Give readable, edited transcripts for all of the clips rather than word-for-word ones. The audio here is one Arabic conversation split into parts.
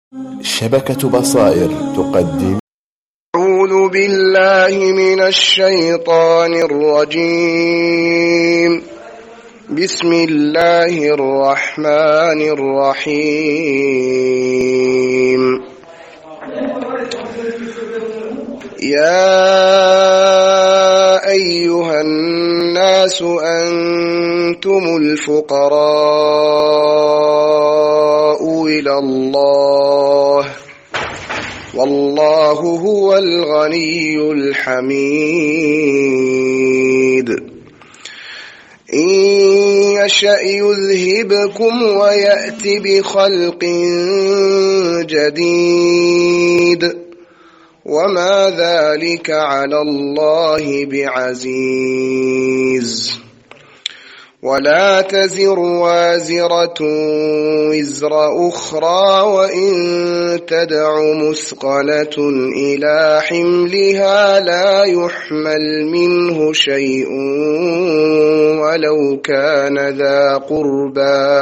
شبكة بصائر تقدم. أعوذ بالله من الشيطان الرجيم. بسم الله الرحمن الرحيم. يا أيها الناس أنتم الفقراء إلى الله والله هو الغني الحميد. إن يشأ يذهبكم ويأت بخلق جديد وما ذلك على الله بعزيز. ولا تزر وازرة وزر أخرى وإن تدع مثقلة إلى حملها لا يحمل منه شيء ولو كان ذا قربى.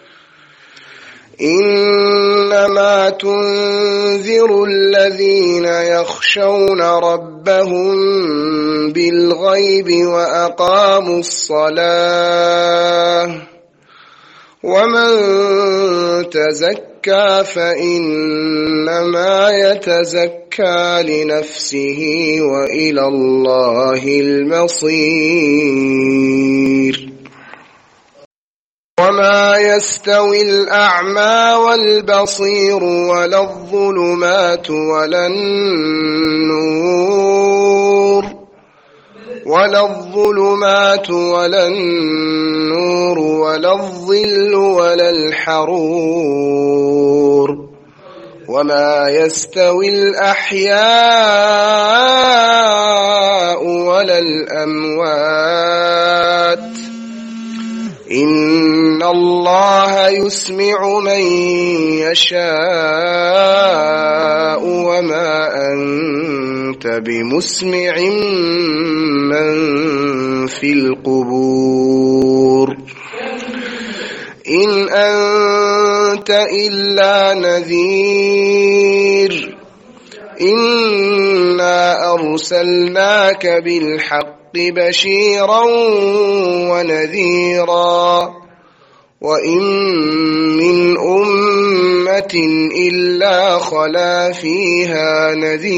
إنما تنذر الذين يخشون ربهم بالغيب وأقاموا الصلاة ومن تزكى فإنما يتزكى لنفسه وإلى الله المصير. وما يستوي الأعمى والبصير ولا الظلمات ولا النور ولا الظل ولا الحرور. وما يستوي الأحياء ولا الأموات. إن الله يسمع من يشاء وما أنت بمسمع من في القبور. إن أنت إلا نذير. إنا أرسلناك بالحق بشيرا ونذيرا وإن من أمة إلا خلا فيها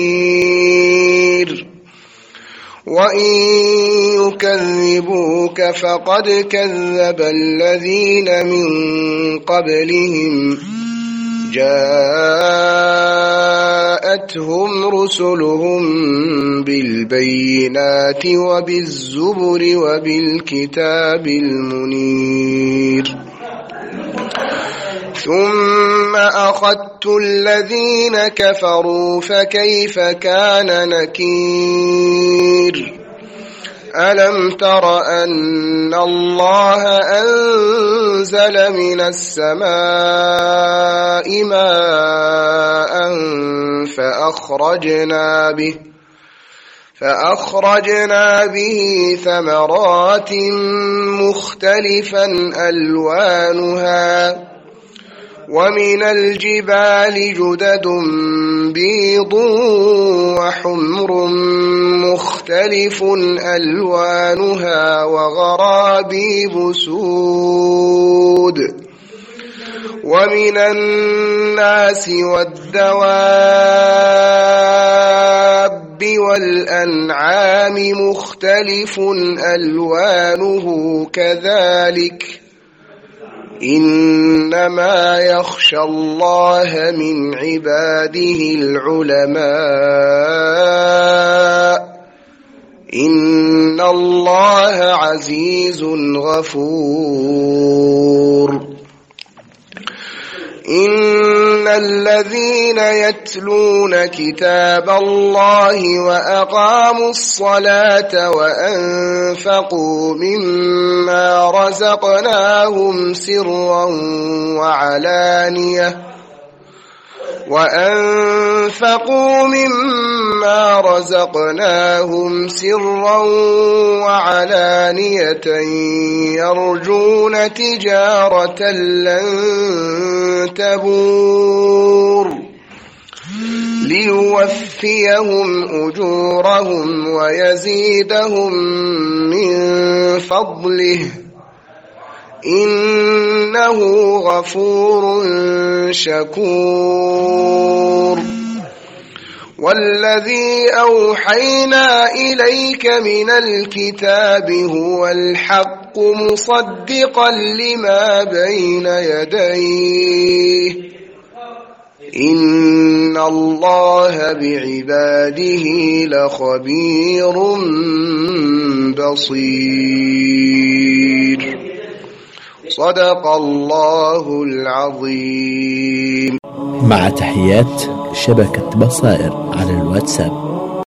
نذير. وإن يكذبوك فقد كذب الذين من قبلهم جاءتهم رسلهم بالبينات وبالزبر وبالكتاب المنير. ثم أخذت الذين كفروا فكيف كان نكير. ألم تر أن الله أنزل من السماء ماء فأخرجنا به ثمرات مختلفا ألوانها ومن الجبال جدد بيض وحمر مختلف ألوانها وغرابيب سود. ومن الناس والدواب والأنعام مختلف ألوانه كذلك إنما يخشى الله من عباده العلماء. إن الله عزيز غفور. إن الذين يتلون كتاب الله وأقاموا الصلاة وأنفقوا مما رزقناهم سرا وعلانية يرجون تجارة لن تبور ليوفيهم أجورهم ويزيدهم من فضله إنه غفور شكور والذي أوحينا إليك من الكتاب هو الحق مصدقا لما بين يديه إن الله بعباده لخبير بصير صدق الله العظيم. مع تحيات شبكة بصائر على الواتساب.